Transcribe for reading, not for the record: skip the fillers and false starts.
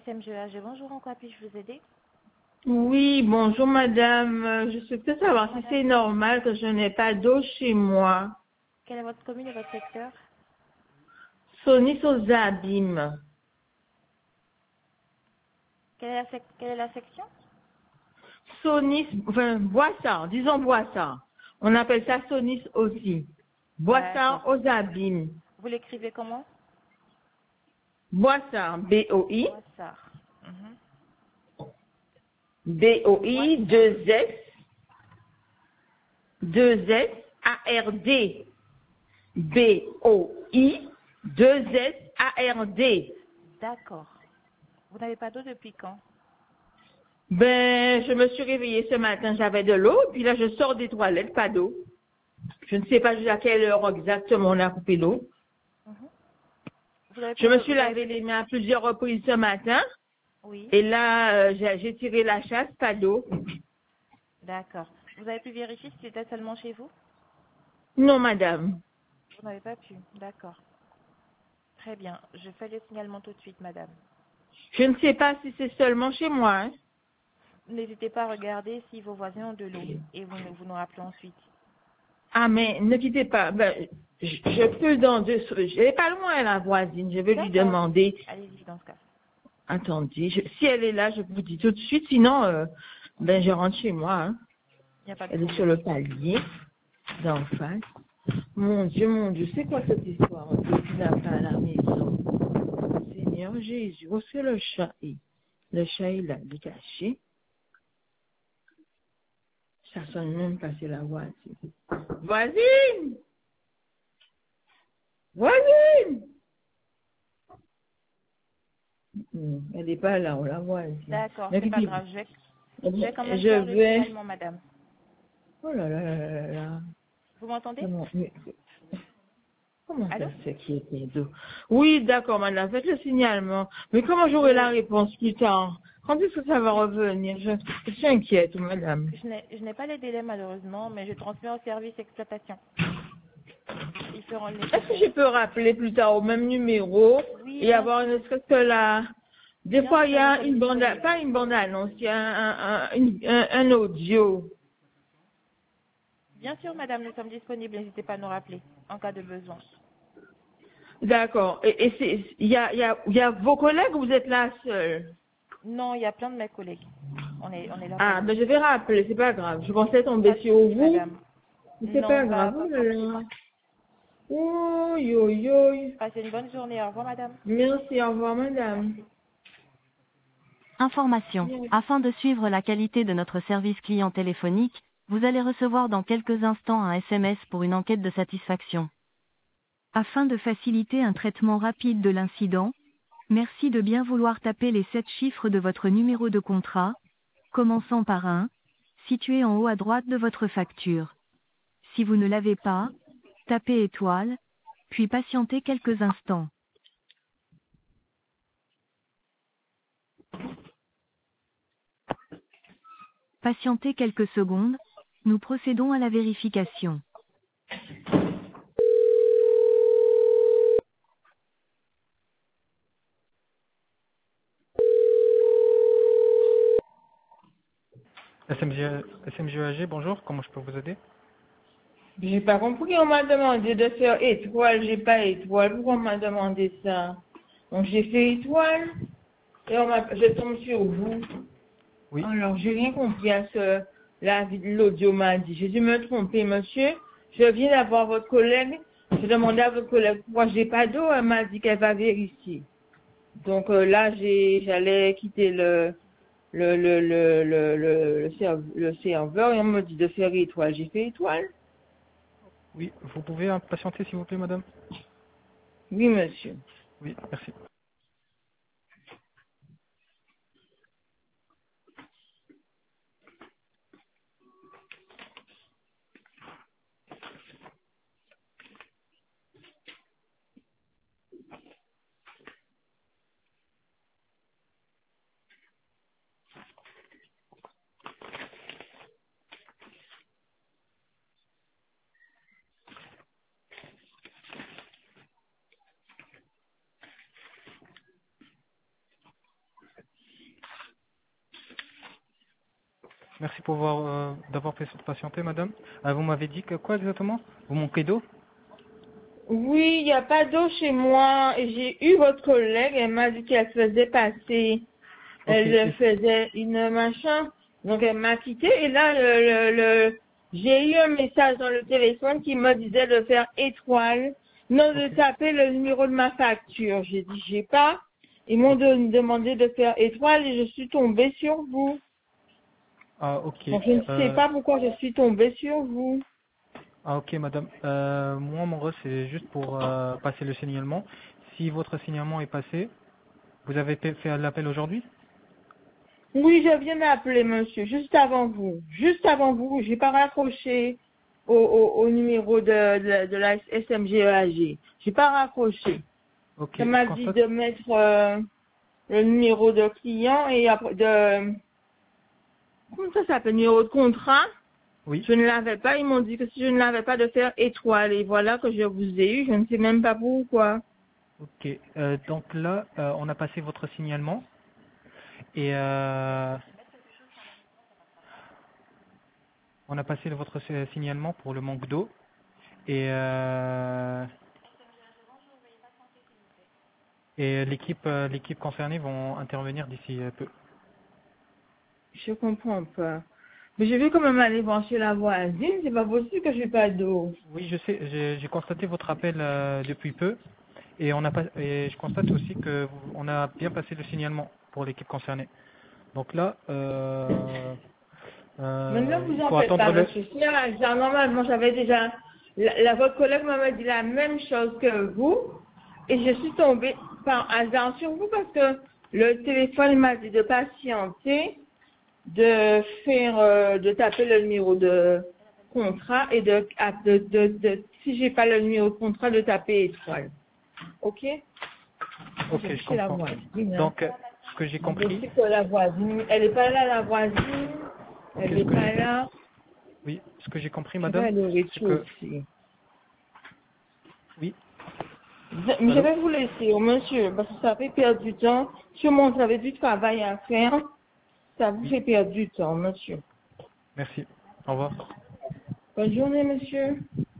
SMGAG, bonjour, en quoi puis-je vous aider? Oui, bonjour madame. Je souhaiterais savoir si Madame, c'est normal que je n'ai pas d'eau chez moi. quelle est votre commune et votre secteur? Sonis aux abîmes. Quelle est la section? Sonis, enfin, Boissard, disons Boissard. On appelle ça Sonis aussi. D'accord. Boissard aux abîmes. Vous l'écrivez comment? Boissard, B-O-I, Boissard. B-O-I, Boissard. 2-S, 2-S, A-R-D, B-O-I, 2-S, A-R-D. D'accord. Vous n'avez pas d'eau depuis quand? Ben, je me suis réveillée ce matin, j'avais de l'eau, puis là, je sors des toilettes, pas d'eau. Je ne sais pas jusqu'à quelle heure exactement on a coupé l'eau. Vous avez Je pu... me suis Vous avez lavé pu... les mains à plusieurs reprises ce matin, Oui. et là, j'ai tiré la chasse, pas d'eau. D'accord. Vous avez pu vérifier si c'était seulement chez vous? Non, madame. Vous n'avez pas pu. D'accord. Très bien. Je fais le signalement tout de suite, madame. Je ne sais pas si c'est seulement chez moi. Hein. N'hésitez pas à regarder si vos voisins ont de l'eau et vous nous rappelez ensuite. Ah, mais ne quittez pas. Ben, je peux dans deux... Je n'est pas loin, la voisine. Je vais lui D'accord. demander. Allez-y dans ce cas. Attendez, si elle est là, je vous dis tout de suite. Sinon, ben, je rentre chez moi. Hein. Il n'y a pas de Elle est sur problème. le palier, d'en face. Mon Dieu, c'est quoi cette histoire qui n'a pas à la maison? Seigneur Jésus, où est-ce que le chat est? Le chat est là, il est caché. Ça sonne même pas, c'est la voisine. Voisine! Voisine! Elle n'est pas là, on la voisine. D'accord, Ne c'est pas quittez grave. pas. Je vais quand même Je faire le vais... signalement, madame. Oh là là là là là. Vous m'entendez? Comment ça Allô? se fait qu'il y ait plein d'eau? Oui, d'accord, madame, faites le signalement. Mais comment j'aurai la Je, réponse plus tard? Quand est-ce que ça va revenir? Je suis inquiète, madame. je n'ai pas les délais malheureusement, mais je transmets au service exploitation. Ils feront le Est-ce que nécessaire. je peux rappeler plus tard au même numéro Oui, et bien avoir sûr. une espèce que là, des Bien fois il y sûr, nous a sommes une bande, disponibles. pas une bande annonce, il y a un audio. Bien sûr, madame, nous sommes disponibles. N'hésitez pas à nous rappeler en cas de besoin. D'accord. Et il y a vos collègues ou vous êtes là seul? Non, il y a plein de mes collègues. On est là pour Ah, vous. ben je vais rappeler, c'est pas grave. Je pensais tomber Pas de sur souci, vous, madame. mais c'est Non, pas grave. Oh pas là forcément. là. Oh, yo, yo. Passez une bonne journée. Au revoir, madame. Merci, au revoir, madame. Merci. Information. Afin de suivre la qualité de notre service client téléphonique, vous allez recevoir dans quelques instants un SMS pour une enquête de satisfaction. Afin de faciliter un traitement rapide de l'incident, merci de bien vouloir taper les 7 chiffres de votre numéro de contrat, commençant par 1, situé en haut à droite de votre facture. Si vous ne l'avez pas, tapez étoile, puis patientez quelques instants. Patientez quelques secondes, nous procédons à la vérification. SMGAG, bonjour, comment je peux vous aider? J'ai pas compris, on m'a demandé de faire étoile, j'ai pas étoile. Pourquoi on m'a demandé ça? Donc j'ai fait étoile et je tombe sur vous. Oui, Alors j'ai rien compris à l'audio m'a dit. J'ai dû me tromper, monsieur. Je viens d'avoir votre collègue. J'ai demandé à votre collègue pourquoi j'ai pas d'eau. Elle m'a dit qu'elle va vérifier. Donc là, j'allais quitter le serveur et on me dit de faire étoile. J'ai fait étoile. oui, vous pouvez patienter s'il vous plaît, madame? Oui, monsieur. Oui, merci. Merci d'avoir patienté, madame. Vous m'avez dit que quoi exactement? Vous manquez d'eau? Oui, il n'y a pas d'eau chez moi. Et j'ai eu votre collègue, elle m'a dit qu'elle faisait passer. Ok, Elle faisait une machin. Donc elle m'a quitté. Et là, j'ai eu un message dans le téléphone qui me disait de faire étoile. Non, de ok. taper le numéro de ma facture. J'ai dit, j'ai pas. Ils m'ont demandé de faire étoile et je suis tombée sur vous. Ah, ok. Donc je ne sais pas pourquoi je suis tombée sur vous. Ah, ok, madame. Moi, mon rôle, c'est juste pour passer le signalement. Si votre signalement est passé, vous avez fait l'appel aujourd'hui? Oui, je viens d'appeler monsieur, juste avant vous. Juste avant vous, j'ai pas raccroché au numéro de la SMGEAG. J'ai pas raccroché. Ok, Ça je m'a dit constate. de mettre le numéro de client et après comment ça s'appelle, numéro de contrat. Oui. Je ne l'avais pas, ils m'ont dit que si je ne l'avais pas de faire étoile. Et voilà que je vous ai eu, je ne sais même pas pourquoi. Ok. Donc là, on a passé votre signalement et on a passé votre signalement pour le manque d'eau et l'équipe concernée vont intervenir d'ici peu. Je comprends pas. Mais je vais quand même aller voir chez la voisine, c'est pas possible que je n'ai pas d'eau. Oui, je sais. J'ai constaté votre appel depuis peu et et je constate aussi que on a bien passé le signalement pour l'équipe concernée. Donc là, Maintenant, vous il en faut faites pas, attendre le. monsieur. Normalement, j'avais déjà, votre collègue m'avait dit la même chose que vous, et je suis tombée par hasard sur vous parce que le téléphone m'a dit de patienter, de taper le numéro de contrat et si j'ai pas le numéro de contrat, de taper étoile. Ok? Ok, Je suis je chez la comprends. voisine, hein. Donc, ce que j'ai Donc, je compris, sais que la voisine, elle est pas là, la voisine, elle ok, est pas là. oui, ce que j'ai compris, Je vais madame, aller au c'est que, rez-de-chaussée. oui, Je allô, vais vous laisser, oh, monsieur, parce que ça fait perdre du temps. Sûrement, vous avez du travail à faire. Ça vous oui, fait perdre du temps, monsieur. merci, au revoir. Bonne journée, monsieur.